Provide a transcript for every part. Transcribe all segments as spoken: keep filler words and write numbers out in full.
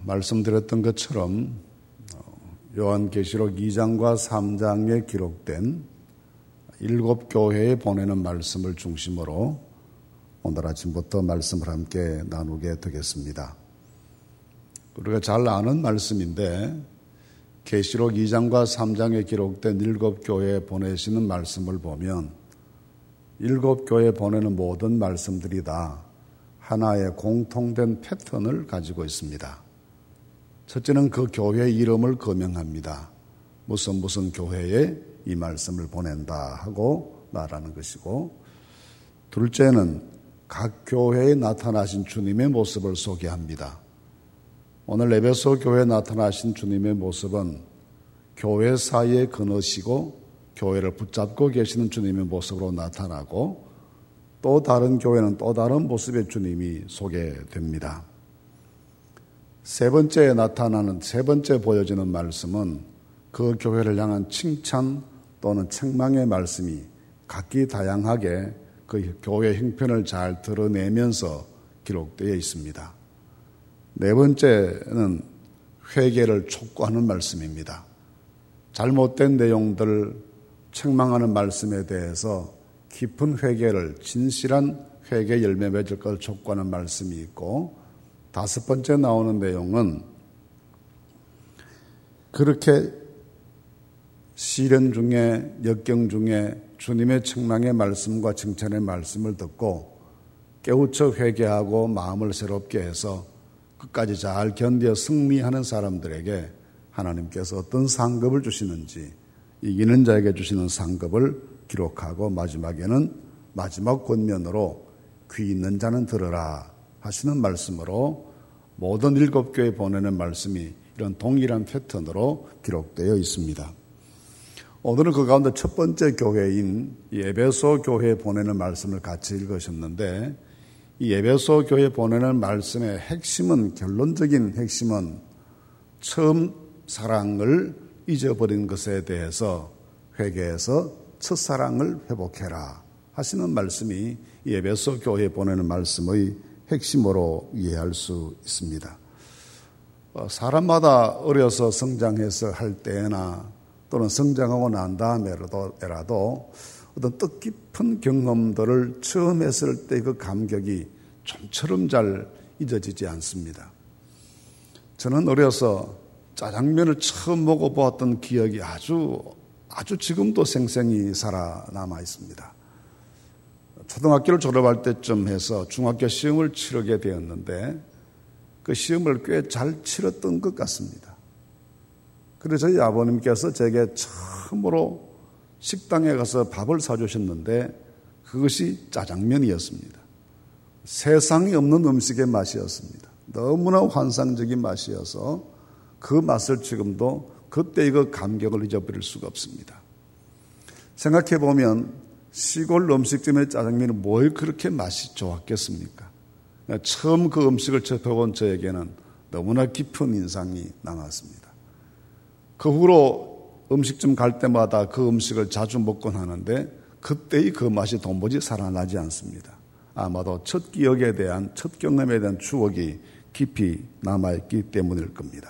말씀드렸던 것처럼 요한계시록 이 장과 삼 장에 기록된 일곱 교회에 보내는 말씀을 중심으로 오늘 아침부터 말씀을 함께 나누게 되겠습니다. 우리가 잘 아는 말씀인데 계시록 이 장과 삼 장에 기록된 일곱 교회에 보내시는 말씀을 보면 일곱 교회에 보내는 모든 말씀들이 다 하나의 공통된 패턴을 가지고 있습니다. 첫째는 그 교회 이름을 거명합니다. 무슨 무슨 교회에 이 말씀을 보낸다 하고 말하는 것이고, 둘째는 각 교회에 나타나신 주님의 모습을 소개합니다. 오늘 에베소 교회에 나타나신 주님의 모습은 교회 사이에 거느시고 교회를 붙잡고 계시는 주님의 모습으로 나타나고, 또 다른 교회는 또 다른 모습의 주님이 소개됩니다. 세 번째에 나타나는, 세 번째 보여지는 말씀은 그 교회를 향한 칭찬 또는 책망의 말씀이 각기 다양하게 그 교회 형편을 잘 드러내면서 기록되어 있습니다. 네 번째는 회개를 촉구하는 말씀입니다. 잘못된 내용들, 책망하는 말씀에 대해서 깊은 회개를, 진실한 회개 열매 맺을 것을 촉구하는 말씀이 있고, 다섯 번째 나오는 내용은 그렇게 시련 중에, 역경 중에 주님의 책망의 말씀과 칭찬의 말씀을 듣고 깨우쳐 회개하고 마음을 새롭게 해서 끝까지 잘 견뎌 승리하는 사람들에게 하나님께서 어떤 상급을 주시는지, 이기는 자에게 주시는 상급을 기록하고, 마지막에는 마지막 권면으로 귀 있는 자는 들으라 하시는 말씀으로 모든 일곱 교회에 보내는 말씀이 이런 동일한 패턴으로 기록되어 있습니다. 오늘은 그 가운데 첫 번째 교회인 이 에베소 교회에 보내는 말씀을 같이 읽으셨는데, 이 에베소 교회에 보내는 말씀의 핵심은, 결론적인 핵심은 처음 사랑을 잊어버린 것에 대해서 회개해서 첫사랑을 회복해라 하시는 말씀이 이 에베소 교회에 보내는 말씀의 핵심으로 이해할 수 있습니다. 사람마다 어려서 성장해서 할 때나 또는 성장하고 난 다음에라도 어떤 뜻깊은 경험들을 처음 했을 때 그 감격이 좀처럼 잘 잊어지지 않습니다. 저는 어려서 짜장면을 처음 먹어보았던 기억이 아주 아주 지금도 생생히 살아남아 있습니다. 초등학교를 졸업할 때쯤 해서 중학교 시험을 치르게 되었는데 그 시험을 꽤 잘 치렀던 것 같습니다. 그래서 저희 아버님께서 제게 처음으로 식당에 가서 밥을 사주셨는데 그것이 짜장면이었습니다. 세상에 없는 음식의 맛이었습니다. 너무나 환상적인 맛이어서 그 맛을 지금도 그때의 그 감격을 잊어버릴 수가 없습니다. 생각해보면 시골 음식점의 짜장면이 뭘 그렇게 맛이 좋았겠습니까? 처음 그 음식을 접해본 저에게는 너무나 깊은 인상이 남았습니다. 그 후로 음식점 갈 때마다 그 음식을 자주 먹곤 하는데 그때의 그 맛이 도무지 살아나지 않습니다. 아마도 첫 기억에 대한, 첫 경험에 대한 추억이 깊이 남아있기 때문일 겁니다.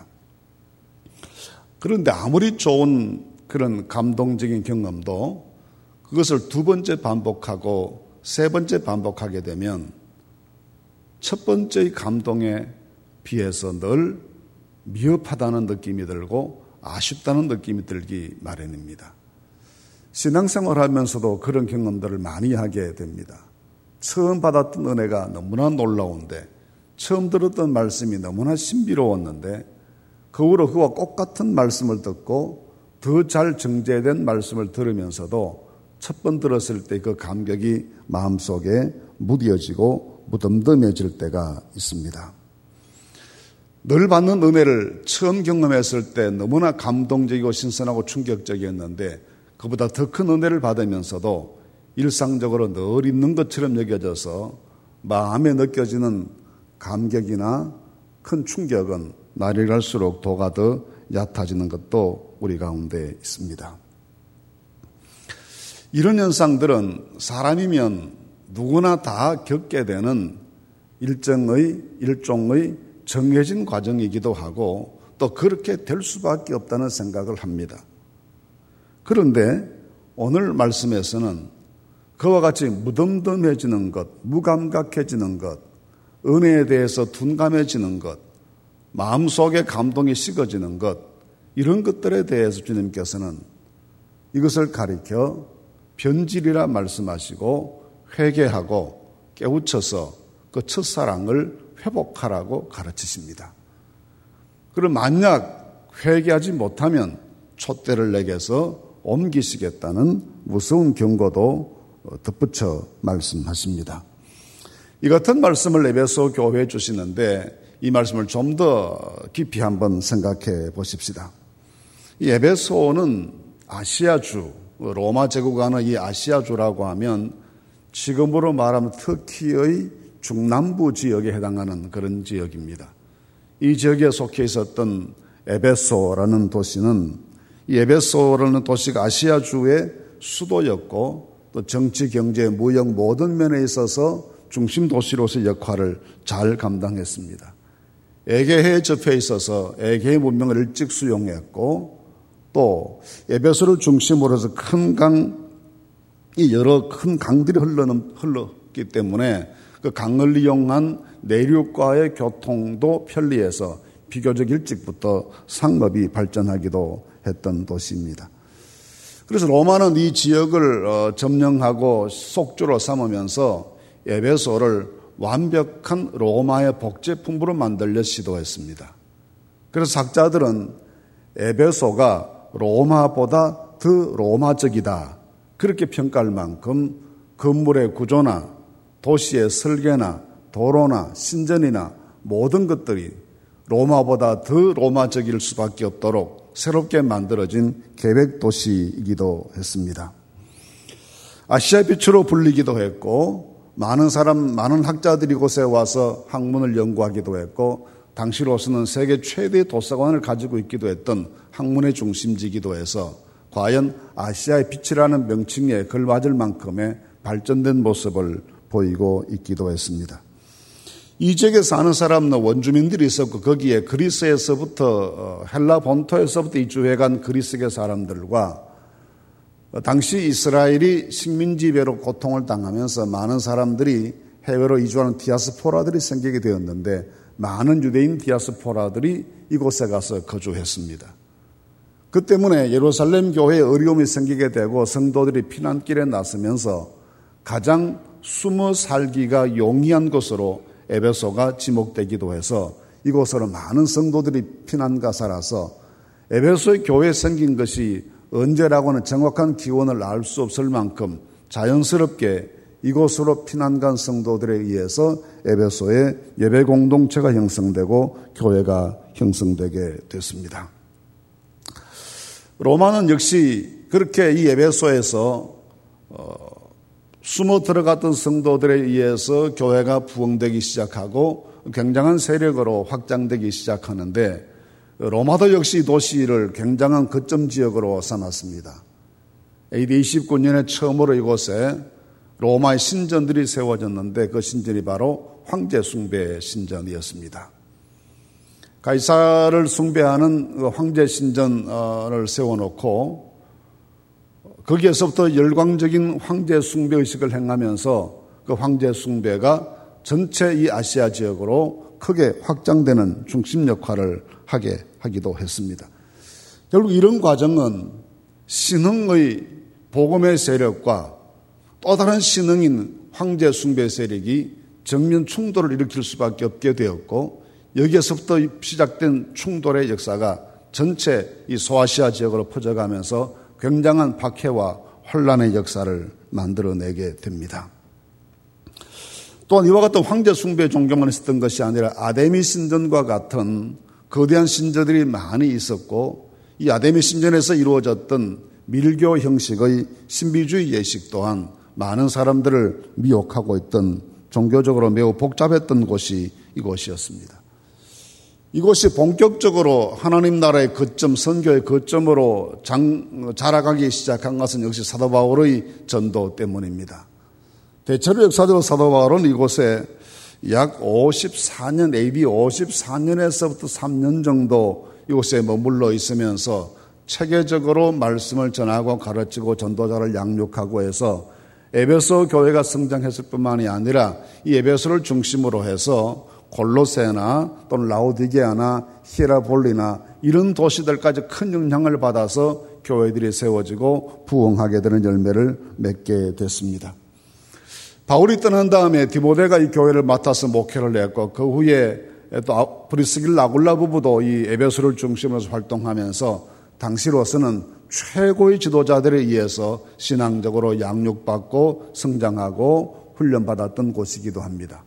그런데 아무리 좋은 그런 감동적인 경험도 그것을 두 번째 반복하고 세 번째 반복하게 되면 첫 번째의 감동에 비해서 늘 미흡하다는 느낌이 들고 아쉽다는 느낌이 들기 마련입니다. 신앙생활 하면서도 그런 경험들을 많이 하게 됩니다. 처음 받았던 은혜가 너무나 놀라운데, 처음 들었던 말씀이 너무나 신비로웠는데, 그 후로 그와 똑같은 말씀을 듣고 더 잘 정제된 말씀을 들으면서도 첫 번 들었을 때 그 감격이 마음속에 무뎌지고 무덤덤해질 때가 있습니다. 늘 받는 은혜를 처음 경험했을 때 너무나 감동적이고 신선하고 충격적이었는데 그보다 더 큰 은혜를 받으면서도 일상적으로 늘 있는 것처럼 여겨져서 마음에 느껴지는 감격이나 큰 충격은 날이 갈수록 도가 더 얕아지는 것도 우리 가운데 있습니다. 이런 현상들은 사람이면 누구나 다 겪게 되는 일정의, 일종의 정해진 과정이기도 하고 또 그렇게 될 수밖에 없다는 생각을 합니다. 그런데 오늘 말씀에서는 그와 같이 무덤덤해지는 것, 무감각해지는 것, 은혜에 대해서 둔감해지는 것, 마음속에 감동이 식어지는 것, 이런 것들에 대해서 주님께서는 이것을 가리켜 변질이라 말씀하시고 회개하고 깨우쳐서 그 첫사랑을 회복하라고 가르치십니다. 그럼 만약 회개하지 못하면 촛대를 내게서 옮기시겠다는 무서운 경고도 덧붙여 말씀하십니다. 이 같은 말씀을 에베소 교회에 주시는데 이 말씀을 좀 더 깊이 한번 생각해 보십시다. 이 에베소는 아시아주, 로마 제국 안의 이 아시아주라고 하면 지금으로 말하면 터키의 중남부 지역에 해당하는 그런 지역입니다. 이 지역에 속해 있었던 에베소라는 도시는 이 에베소라는 도시가 아시아주의 수도였고 또 정치, 경제, 무역 모든 면에 있어서 중심 도시로서의 역할을 잘 감당했습니다. 에게해에 접해 있어서 에게해 문명을 일찍 수용했고 또 에베소를 중심으로 해서 큰 강, 이 여러 큰 강들이 흘러는, 흘렀기 때문에 그 강을 이용한 내륙과의 교통도 편리해서 비교적 일찍부터 상업이 발전하기도 했던 도시입니다. 그래서 로마는 이 지역을 점령하고 속주로 삼으면서 에베소를 완벽한 로마의 복제품으로 만들려 시도했습니다. 그래서 학자들은 에베소가 로마보다 더 로마적이다 그렇게 평가할 만큼 건물의 구조나 도시의 설계나 도로나 신전이나 모든 것들이 로마보다 더 로마적일 수밖에 없도록 새롭게 만들어진 계획 도시이기도 했습니다. 아시아의 빛으로 불리기도 했고 많은 사람, 많은 학자들이 이곳에 와서 학문을 연구하기도 했고 당시로서는 세계 최대의 도서관을 가지고 있기도 했던 학문의 중심지이기도 해서 과연 아시아의 빛이라는 명칭에 걸맞을 만큼의 발전된 모습을 보이고 있기도 했습니다. 이 지역에 사는 사람은 원주민들이 있었고 거기에 그리스에서부터 헬라 본토에서부터 이주해간 그리스계 사람들과 당시 이스라엘이 식민지배로 고통을 당하면서 많은 사람들이 해외로 이주하는 디아스포라들이 생기게 되었는데 많은 유대인 디아스포라들이 이곳에 가서 거주했습니다. 그 때문에 예루살렘 교회에 어려움이 생기게 되고 성도들이 피난길에 나서면서 가장 숨어 살기가 용이한 곳으로 에베소가 지목되기도 해서 이곳으로 많은 성도들이 피난가 살아서 에베소의 교회에 생긴 것이 언제라고는 정확한 기원을 알 수 없을 만큼 자연스럽게 이곳으로 피난간 성도들에 의해서 에베소의 예배 공동체가 형성되고 교회가 형성되게 됐습니다. 로마는 역시 그렇게 이 에베소에서 어, 숨어 들어갔던 성도들에 의해서 교회가 부흥되기 시작하고 굉장한 세력으로 확장되기 시작하는데 로마도 역시 도시를 굉장한 거점 지역으로 삼았습니다. 에이디 이십구 년에 처음으로 이곳에 로마의 신전들이 세워졌는데 그 신전이 바로 황제 숭배 신전이었습니다. 가이사를 숭배하는 황제 신전을 세워놓고 거기에서부터 열광적인 황제 숭배 의식을 행하면서 그 황제 숭배가 전체 이 아시아 지역으로 크게 확장되는 중심 역할을 하게 하기도 했습니다. 결국 이런 과정은 신흥의 복음의 세력과 또 다른 신흥인 황제 숭배 세력이 정면 충돌을 일으킬 수밖에 없게 되었고 여기에서부터 시작된 충돌의 역사가 전체 이 소아시아 지역으로 퍼져가면서 굉장한 박해와 혼란의 역사를 만들어내게 됩니다. 또한 이와 같은 황제 숭배 종교만 있었던 것이 아니라 아데미 신전과 같은 거대한 신전들이 많이 있었고 이 아데미 신전에서 이루어졌던 밀교 형식의 신비주의 예식 또한 많은 사람들을 미혹하고 있던 종교적으로 매우 복잡했던 곳이 이곳이었습니다. 이곳이 본격적으로 하나님 나라의 거점, 선교의 거점으로 장, 자라가기 시작한 것은 역시 사도 바울의 전도 때문입니다. 대체로 역사적으로 사도 바울은 이곳에 약 오십사 년, 에이디 오십사 년에서부터 삼 년 정도 이곳에 머물러 있으면서 체계적으로 말씀을 전하고 가르치고 전도자를 양육하고 해서 에베소 교회가 성장했을 뿐만이 아니라 이 에베소를 중심으로 해서 골로새나 또는 라오디게아나 히에라볼리나 이런 도시들까지 큰 영향을 받아서 교회들이 세워지고 부흥하게 되는 열매를 맺게 됐습니다. 바울이 떠난 다음에 디모데가 이 교회를 맡아서 목회를 했고 그 후에 또 브리스길라 아굴라 부부도 이 에베소를 중심으로 활동하면서 당시로서는 최고의 지도자들에 의해서 신앙적으로 양육받고 성장하고 훈련받았던 곳이기도 합니다.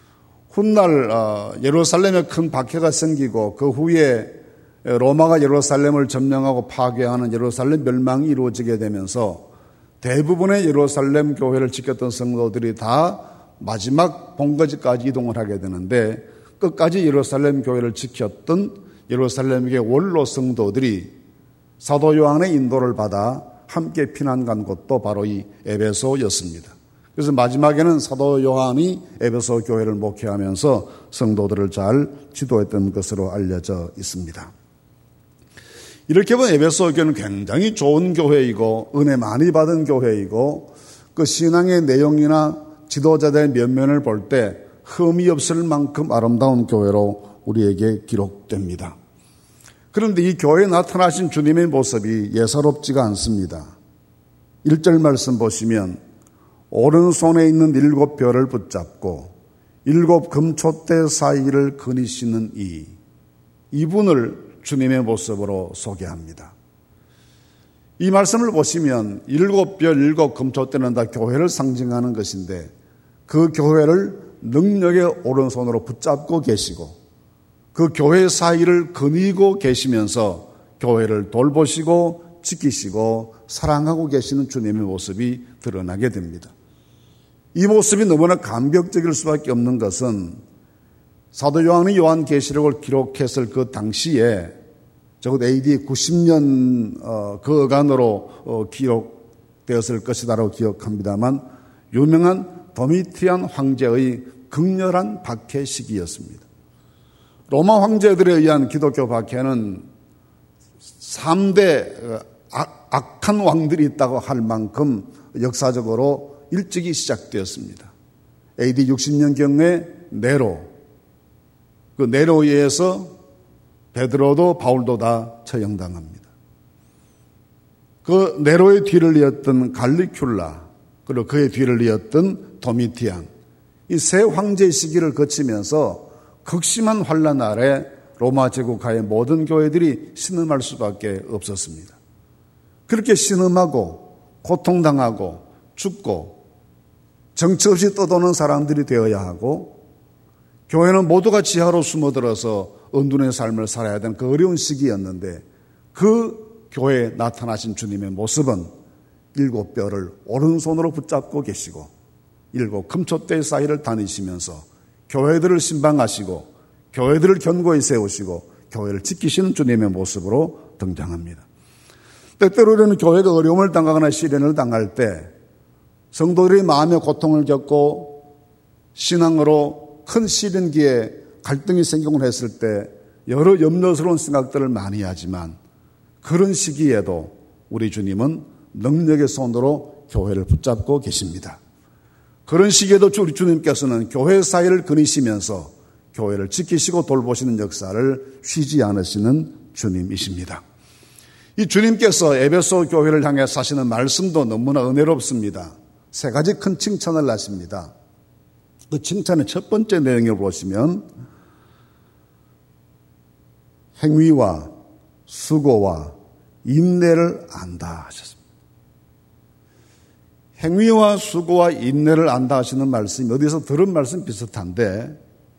훗날 예루살렘에 큰 박해가 생기고 그 후에 로마가 예루살렘을 점령하고 파괴하는 예루살렘 멸망이 이루어지게 되면서 대부분의 예루살렘 교회를 지켰던 성도들이 다 마지막 본거지까지 이동을 하게 되는데 끝까지 예루살렘 교회를 지켰던 예루살렘의 원로 성도들이 사도 요한의 인도를 받아 함께 피난 간 곳도 바로 이 에베소였습니다. 그래서 마지막에는 사도 요한이 에베소 교회를 목회하면서 성도들을 잘 지도했던 것으로 알려져 있습니다. 이렇게 보면 에베소 교회는 굉장히 좋은 교회이고 은혜 많이 받은 교회이고 그 신앙의 내용이나 지도자들의 면면을 볼 때 흠이 없을 만큼 아름다운 교회로 우리에게 기록됩니다. 그런데 이 교회에 나타나신 주님의 모습이 예사롭지가 않습니다. 일 절 말씀 보시면 오른손에 있는 일곱 별을 붙잡고 일곱 금촛대 사이를 거니시는 이 이분을 주님의 모습으로 소개합니다. 이 말씀을 보시면 일곱 별, 일곱 금촛대는 다 교회를 상징하는 것인데 그 교회를 능력의 오른손으로 붙잡고 계시고 그 교회 사이를 거니고 계시면서 교회를 돌보시고 지키시고 사랑하고 계시는 주님의 모습이 드러나게 됩니다. 이 모습이 너무나 감격적일 수밖에 없는 것은 사도 요한이 요한계시록을 기록했을 그 당시에 적어도 에이디 구십 년 그 어간으로 기록되었을 것이다라고 기억합니다만 유명한 도미티안 황제의 극렬한 박해 시기였습니다. 로마 황제들에 의한 기독교 박해는 삼 대 악한 왕들이 있다고 할 만큼 역사적으로 일찍이 시작되었습니다. 에이디 육십 년경에 네로, 그 네로에 의해서 베드로도 바울도 다 처형당합니다. 그 네로의 뒤를 이었던 갈리큘라, 그리고 그의 뒤를 이었던 도미티안, 이 세 황제의 시기를 거치면서 극심한 환난 아래 로마 제국하의 모든 교회들이 신음할 수밖에 없었습니다. 그렇게 신음하고 고통당하고 죽고 정처 없이 떠도는 사람들이 되어야 하고 교회는 모두가 지하로 숨어들어서 은둔의 삶을 살아야 되는 그 어려운 시기였는데 그 교회에 나타나신 주님의 모습은 일곱 별을 오른손으로 붙잡고 계시고 일곱 금촛대 사이를 다니시면서 교회들을 신방하시고 교회들을 견고히 세우시고 교회를 지키시는 주님의 모습으로 등장합니다. 때때로는 교회가 어려움을 당하거나 시련을 당할 때 성도들이 마음의 고통을 겪고 신앙으로 큰 시련기에 갈등이 생기곤 했을 때 여러 염려스러운 생각들을 많이 하지만 그런 시기에도 우리 주님은 능력의 손으로 교회를 붙잡고 계십니다. 그런 시기에도 우리 주님께서는 교회 사이를 거니시면서 교회를 지키시고 돌보시는 역사를 쉬지 않으시는 주님이십니다. 이 주님께서 에베소 교회를 향해 사시는 말씀도 너무나 은혜롭습니다. 세 가지 큰 칭찬을 하십니다. 그 칭찬의 첫 번째 내용을 보시면 행위와 수고와 인내를 안다 하셨습니다. 행위와 수고와 인내를 안다 하시는 말씀이 어디서 들은 말씀 비슷한데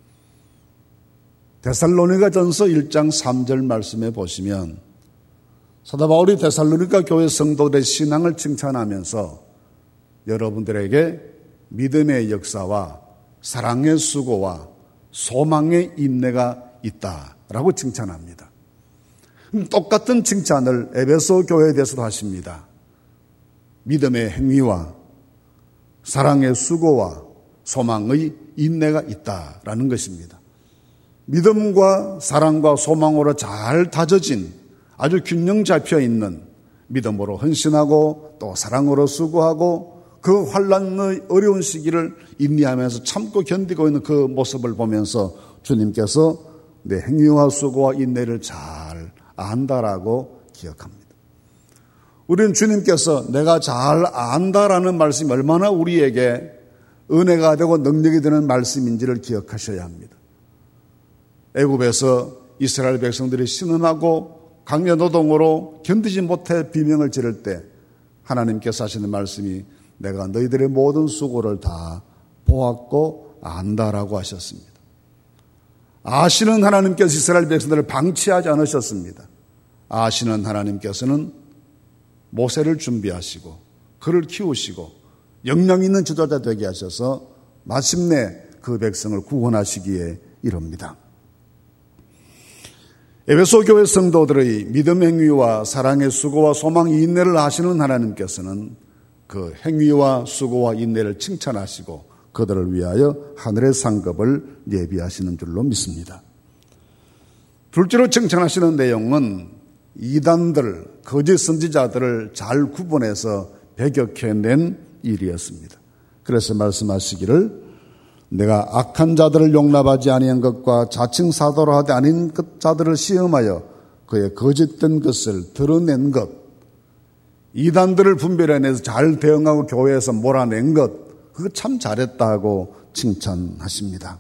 데살로니가전서 일 장 삼 절 말씀에 보시면 사도 바울이 데살로니가 교회 성도들의 신앙을 칭찬하면서 여러분들에게 믿음의 역사와 사랑의 수고와 소망의 인내가 있다라고 칭찬합니다. 똑같은 칭찬을 에베소 교회에 대해서도 하십니다. 믿음의 행위와 사랑의 수고와 소망의 인내가 있다라는 것입니다. 믿음과 사랑과 소망으로 잘 다져진 아주 균형 잡혀 있는 믿음으로 헌신하고 또 사랑으로 수고하고 그 환난의 어려운 시기를 인내하면서 참고 견디고 있는 그 모습을 보면서 주님께서 내 행위와 수고와 인내를 잘 안다라고 기억합니다. 우리는 주님께서 내가 잘 안다라는 말씀이 얼마나 우리에게 은혜가 되고 능력이 되는 말씀인지를 기억하셔야 합니다. 애굽에서 이스라엘 백성들이 신음하고 강제 노동으로 견디지 못해 비명을 지를 때 하나님께서 하시는 말씀이 내가 너희들의 모든 수고를 다 보았고 안다라고 하셨습니다. 아시는 하나님께서 이스라엘 백성들을 방치하지 않으셨습니다. 아시는 하나님께서는 모세를 준비하시고 그를 키우시고 역량 있는 지도자 되게 하셔서 마침내 그 백성을 구원하시기에 이릅니다. 에베소 교회 성도들의 믿음 행위와 사랑의 수고와 소망 인내를 하시는 하나님께서는 그 행위와 수고와 인내를 칭찬하시고 그들을 위하여 하늘의 상급을 예비하시는 줄로 믿습니다. 둘째로 칭찬하시는 내용은 이단들, 거짓 선지자들을 잘 구분해서 배격해낸 일이었습니다. 그래서 말씀하시기를 내가 악한 자들을 용납하지 아니한 것과 자칭 사도로 하지 아닌 자들을 시험하여 그의 거짓된 것을 드러낸 것, 이단들을 분별해내서 잘 대응하고 교회에서 몰아낸 것, 그거 참 잘했다고 칭찬하십니다.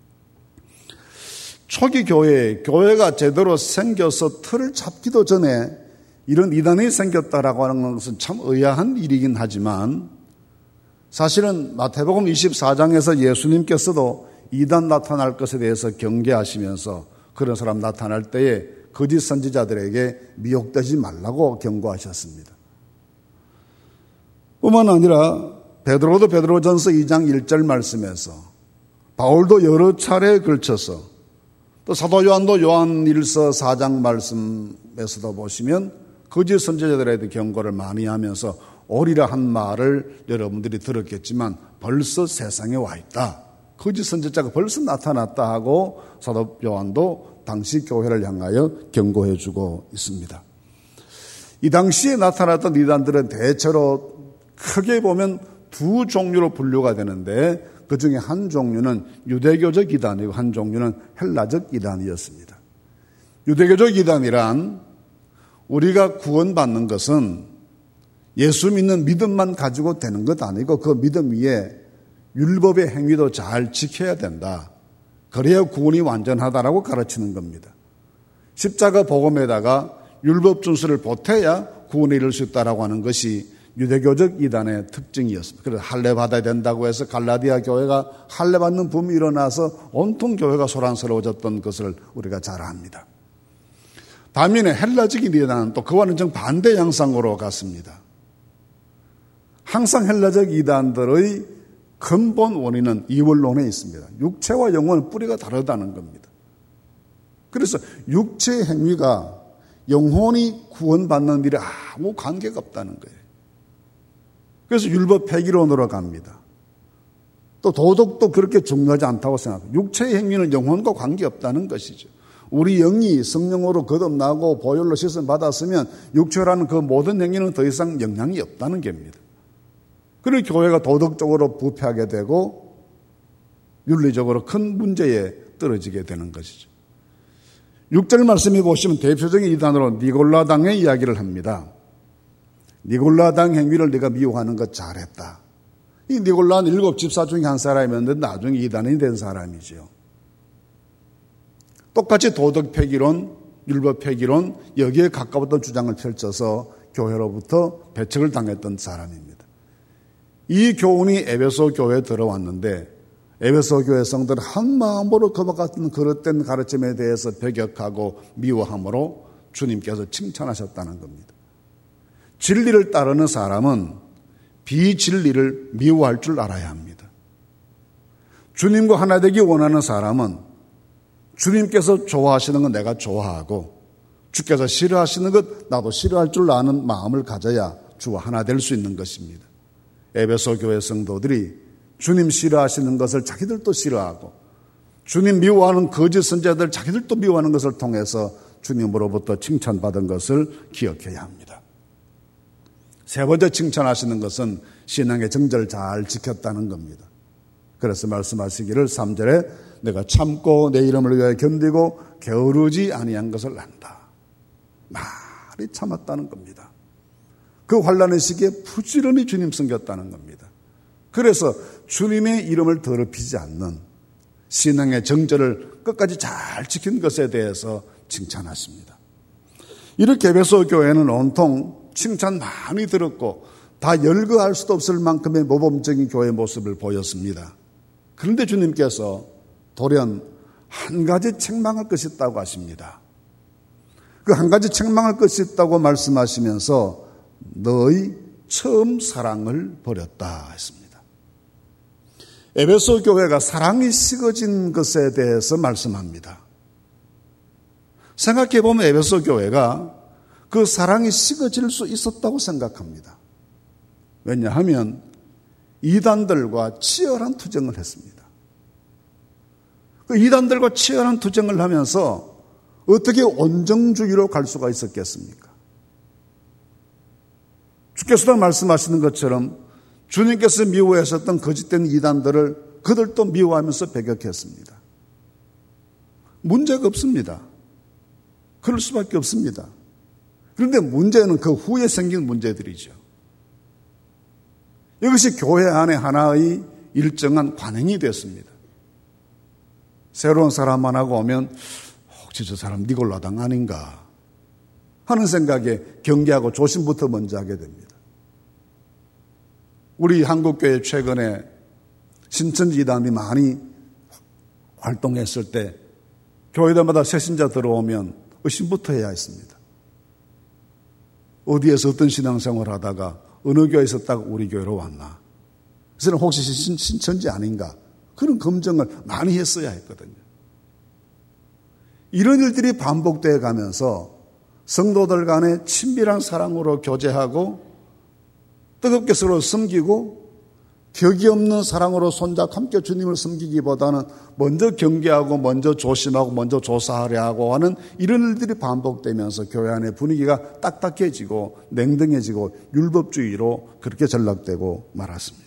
초기 교회, 교회가 제대로 생겨서 틀을 잡기도 전에 이런 이단이 생겼다라고 하는 것은 참 의아한 일이긴 하지만 사실은 마태복음 이십사 장에서 예수님께서도 이단 나타날 것에 대해서 경계하시면서 그런 사람 나타날 때에 거짓 선지자들에게 미혹되지 말라고 경고하셨습니다. 뿐만 아니라 베드로도 베드로전서 이 장 일 절 말씀에서 바울도 여러 차례에 걸쳐서 또 사도 요한도 요한일서 사 장 말씀에서도 보시면 거짓 선지자들에 대해 경고를 많이 하면서 오리라 한 말을 여러분들이 들었겠지만 벌써 세상에 와 있다. 거짓 선지자가 벌써 나타났다 하고 사도 요한도 당시 교회를 향하여 경고해 주고 있습니다. 이 당시에 나타났던 이단들은 대체로 크게 보면 두 종류로 분류가 되는데 그 중에 한 종류는 유대교적 이단이고 한 종류는 헬라적 이단이었습니다. 유대교적 이단이란 우리가 구원받는 것은 예수 믿는 믿음만 가지고 되는 것 아니고 그 믿음 위에 율법의 행위도 잘 지켜야 된다. 그래야 구원이 완전하다라고 가르치는 겁니다. 십자가 복음에다가 율법 준수를 보태야 구원에 이를 수 있다라고 하는 것이 유대교적 이단의 특징이었습니다. 그래서 할례 받아야 된다고 해서 갈라디아 교회가 할례 받는 붐이 일어나서 온통 교회가 소란스러워졌던 것을 우리가 잘 압니다. 반면에 헬라적인 이단은 또 그와는 정반대 양상으로 갔습니다. 항상 헬라적 이단들의 근본 원인은 이원론에 있습니다. 육체와 영혼의 뿌리가 다르다는 겁니다. 그래서 육체의 행위가 영혼이 구원받는 일에 아무 관계가 없다는 거예요. 그래서 율법 폐기론으로 갑니다. 또 도덕도 그렇게 중요하지 않다고 생각합니다. 육체의 행위는 영혼과 관계없다는 것이죠. 우리 영이 성령으로 거듭나고 보혈로 씻음 받았으면 육체라는 그 모든 행위는 더 이상 영향이 없다는 겁니다. 그래서 교회가 도덕적으로 부패하게 되고 윤리적으로 큰 문제에 떨어지게 되는 것이죠. 육 절 말씀에 보시면 대표적인 이단으로 니골라당의 이야기를 합니다. 니골라당 행위를 네가 미워하는 것 잘했다. 이 니골라는 일곱 집사 중에 한 사람이었는데 나중에 이단이 된 사람이죠. 똑같이 도덕 폐기론, 율법 폐기론 여기에 가까웠던 주장을 펼쳐서 교회로부터 배척을 당했던 사람입니다. 이 교훈이 에베소 교회에 들어왔는데 에베소 교회 성도는 한 마음으로 그와 같은 그릇된 가르침에 대해서 배격하고 미워함으로 주님께서 칭찬하셨다는 겁니다. 진리를 따르는 사람은 비진리를 미워할 줄 알아야 합니다. 주님과 하나 되기 원하는 사람은 주님께서 좋아하시는 건 내가 좋아하고 주께서 싫어하시는 것 나도 싫어할 줄 아는 마음을 가져야 주와 하나 될 수 있는 것입니다. 에베소 교회 성도들이 주님 싫어하시는 것을 자기들도 싫어하고 주님 미워하는 거짓 선지자들 자기들도 미워하는 것을 통해서 주님으로부터 칭찬받은 것을 기억해야 합니다. 세 번째 칭찬하시는 것은 신앙의 정절을 잘 지켰다는 겁니다. 그래서 말씀하시기를 삼 절에 내가 참고 내 이름을 위하여 견디고 게으르지 아니한 것을 안다. 많이 참았다는 겁니다. 그 환난의 시기에 부지런히 주님 섬겼다는 겁니다. 그래서 주님의 이름을 더럽히지 않는 신앙의 정절을 끝까지 잘 지킨 것에 대해서 칭찬하십니다. 이렇게 에베소 교회는 온통 칭찬 많이 들었고 다 열거할 수도 없을 만큼의 모범적인 교회 모습을 보였습니다. 그런데 주님께서 돌연 한 가지 책망할 것이 있다고 하십니다. 그 한 가지 책망할 것이 있다고 말씀하시면서 너의 처음 사랑을 버렸다 했습니다. 에베소 교회가 사랑이 식어진 것에 대해서 말씀합니다. 생각해보면 에베소 교회가 그 사랑이 식어질 수 있었다고 생각합니다. 왜냐하면 이단들과 치열한 투쟁을 했습니다. 그 이단들과 치열한 투쟁을 하면서 어떻게 온정주의로 갈 수가 있었겠습니까? 주께서도 말씀하시는 것처럼 주님께서 미워하셨던 거짓된 이단들을 그들도 미워하면서 배격했습니다. 문제가 없습니다. 그럴 수밖에 없습니다. 그런데 문제는 그 후에 생긴 문제들이죠. 이것이 교회 안에 하나의 일정한 관행이 됐습니다. 새로운 사람 하나가 오면 혹시 저 사람 니골라당 아닌가 하는 생각에 경계하고 조심부터 먼저 하게 됩니다. 우리 한국교회 최근에 신천지 이단이 많이 활동했을 때 교회들마다 새신자 들어오면 의심부터 해야 했습니다. 어디에서 어떤 신앙생활을 하다가 어느 교회에 있었다가 우리 교회로 왔나. 그래서 혹시 신, 신천지 아닌가. 그런 검증을 많이 했어야 했거든요. 이런 일들이 반복되어 가면서 성도들 간에 친밀한 사랑으로 교제하고 뜨겁게 서로 섬기고 격이 없는 사랑으로 손잡고 함께 주님을 섬기기보다는 먼저 경계하고 먼저 조심하고 먼저 조사하려 하고 하는 이런 일들이 반복되면서 교회 안의 분위기가 딱딱해지고 냉정해지고 율법주의로 그렇게 전락되고 말았습니다.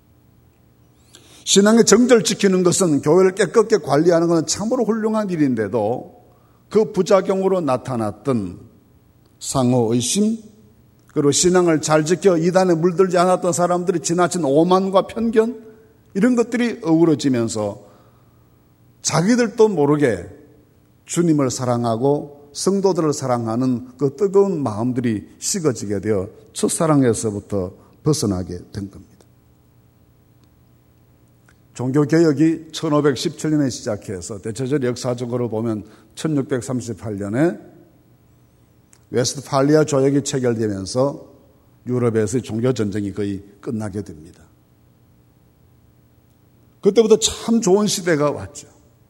신앙의 정절 지키는 것은 교회를 깨끗게 관리하는 것은 참으로 훌륭한 일인데도 그 부작용으로 나타났던 상호의심, 그리고 신앙을 잘 지켜 이단에 물들지 않았던 사람들이 지나친 오만과 편견, 이런 것들이 어우러지면서 자기들도 모르게 주님을 사랑하고 성도들을 사랑하는 그 뜨거운 마음들이 식어지게 되어 첫사랑에서부터 벗어나게 된 겁니다. 종교개혁이 천오백십칠 년에 시작해서 대체적으로 역사적으로 보면 천육백삼십팔 년에 웨스트팔리아 조약이 체결되면서 유럽에서의 종교전쟁이 거의 끝나게 됩니다. 그때부터 참 좋은 시대가 왔죠.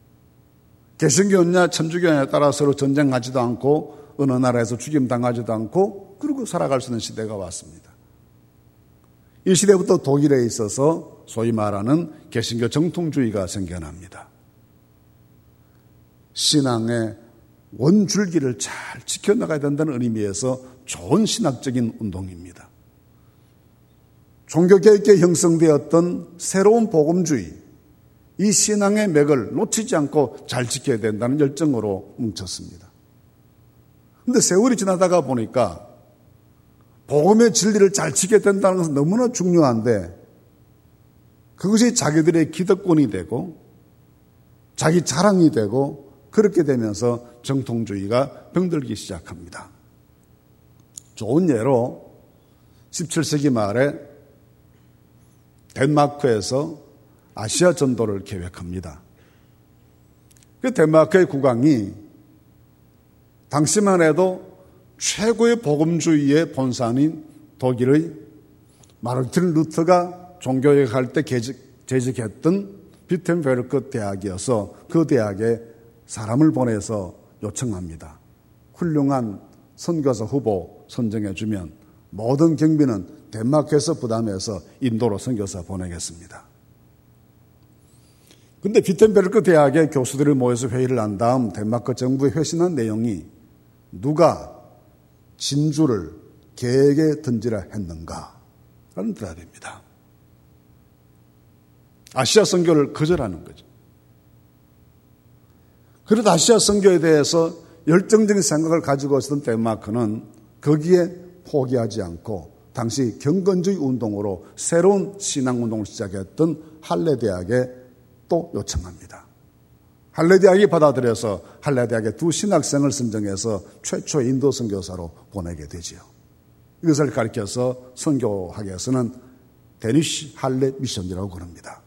개신교냐 천주교냐에 따라 서로 전쟁하지도 않고 어느 나라에서 죽임당하지도 않고 그러고 살아갈 수 있는 시대가 왔습니다. 이 시대부터 독일에 있어서 소위 말하는 개신교 정통주의가 생겨납니다. 신앙의 원줄기를 잘 지켜나가야 된다는 의미에서 좋은 신학적인 운동입니다. 종교개혁에 형성되었던 새로운 복음주의, 이 신앙의 맥을 놓치지 않고 잘 지켜야 된다는 열정으로 뭉쳤습니다. 그런데 세월이 지나다가 보니까 복음의 진리를 잘 지켜야 된다는 것은 너무나 중요한데 그것이 자기들의 기득권이 되고 자기 자랑이 되고 그렇게 되면서 정통주의가 병들기 시작합니다. 좋은 예로 십칠 세기 말에 덴마크에서 아시아 전도를 계획합니다. 그 덴마크의 국왕이 당시만 해도 최고의 복음주의의 본산인 독일의 마르틴 루터가 종교개혁할 때 재직했던 비텐베르크 대학이어서 그 대학에 사람을 보내서 요청합니다. 훌륭한 선교사 후보 선정해주면 모든 경비는 덴마크에서 부담해서 인도로 선교사 보내겠습니다. 근데 비텐베르크 대학의 교수들이 모여서 회의를 한 다음 덴마크 정부에 회신한 내용이 누가 진주를 개에게 던지라 했는가라는 대답입니다. 아시아 선교를 거절하는 거죠. 그래도 아시아 선교에 대해서 열정적인 생각을 가지고 있었던 덴마크는 거기에 포기하지 않고 당시 경건주의 운동으로 새로운 신앙운동을 시작했던 할레 대학에 또 요청합니다. 할레 대학이 받아들여서 할레 대학의 두 신학생을 선정해서 최초의 인도 선교사로 보내게 되지요. 이것을 가리켜서 선교학에서는 데니시 할레 미션이라고 그럽니다.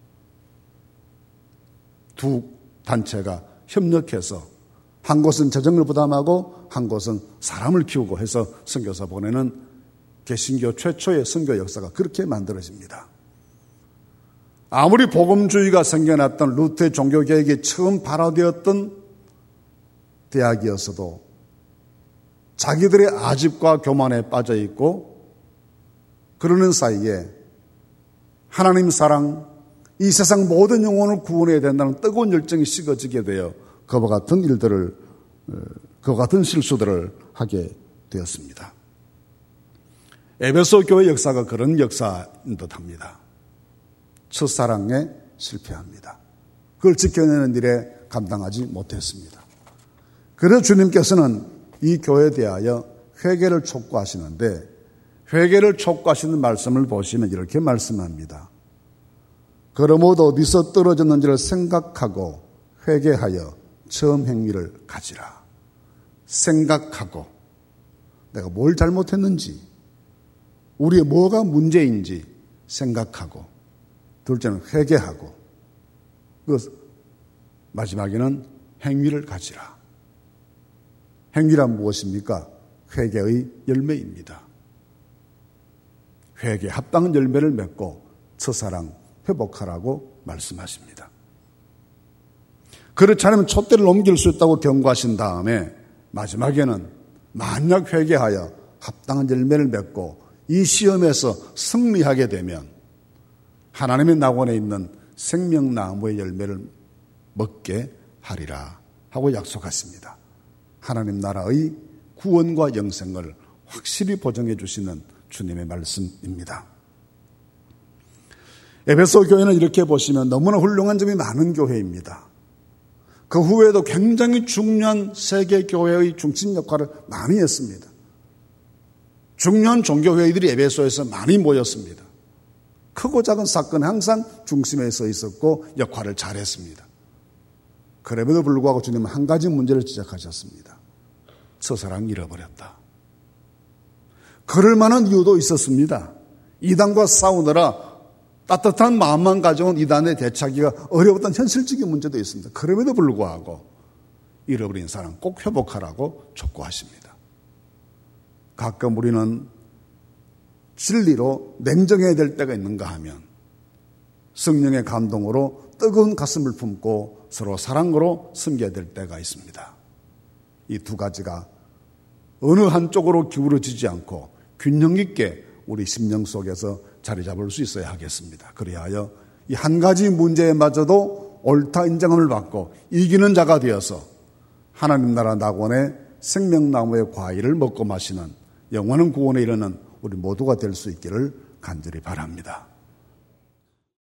두 단체가 협력해서 한 곳은 재정을 부담하고 한 곳은 사람을 키우고 해서 선교사 보내는 개신교 최초의 선교 역사가 그렇게 만들어집니다. 아무리 복음주의가 생겨났던 루터의 종교개혁이 처음 발화되었던 대학이었어도 자기들의 아집과 교만에 빠져 있고 그러는 사이에 하나님 사랑, 이 세상 모든 영혼을 구원해야 된다는 뜨거운 열정이 식어지게 되어 그와 같은 일들을, 그와 같은 실수들을 하게 되었습니다. 에베소 교회 역사가 그런 역사인 듯합니다. 첫사랑에 실패합니다. 그걸 지켜내는 일에 감당하지 못했습니다. 그래서 주님께서는 이 교회에 대하여 회개를 촉구하시는데 회개를 촉구하시는 말씀을 보시면 이렇게 말씀합니다. 그러므로 어디서 떨어졌는지를 생각하고 회개하여 처음 행위를 가지라. 생각하고 내가 뭘 잘못했는지 우리의 뭐가 문제인지 생각하고 둘째는 회개하고 그 마지막에는 행위를 가지라. 행위란 무엇입니까? 회개의 열매입니다. 회개 합당한 열매를 맺고 첫사랑 회복하라고 말씀하십니다. 그렇지 않으면 촛대를 옮길 수 있다고 경고하신 다음에 마지막에는 만약 회개하여 합당한 열매를 맺고 이 시험에서 승리하게 되면 하나님의 낙원에 있는 생명나무의 열매를 먹게 하리라 하고 약속하십니다. 하나님 나라의 구원과 영생을 확실히 보증해 주시는 주님의 말씀입니다. 에베소 교회는 이렇게 보시면 너무나 훌륭한 점이 많은 교회입니다. 그 후에도 굉장히 중요한 세계교회의 중심 역할을 많이 했습니다. 중요한 종교회의들이 에베소에서 많이 모였습니다. 크고 작은 사건은 항상 중심에 서 있었고 역할을 잘했습니다. 그럼에도 불구하고 주님은 한 가지 문제를 지적하셨습니다. 첫사랑 잃어버렸다. 그럴 만한 이유도 있었습니다. 이단과 싸우느라 따뜻한 마음만 가져온 이단의 대처하기가 어려웠던 현실적인 문제도 있습니다. 그럼에도 불구하고 잃어버린 사랑 꼭 회복하라고 촉구하십니다. 가끔 우리는 진리로 냉정해야 될 때가 있는가 하면 성령의 감동으로 뜨거운 가슴을 품고 서로 사랑으로 섬겨야 될 때가 있습니다. 이 두 가지가 어느 한쪽으로 기울어지지 않고 균형 있게 우리 심령 속에서 자리 잡을 수 있어야 하겠습니다. 그리하여 이 한 가지 문제마저도 옳다 인정함을 받고 이기는 자가 되어서 하나님 나라 낙원의 생명나무의 과일을 먹고 마시는 영원한 구원에 이르는 우리 모두가 될 수 있기를 간절히 바랍니다.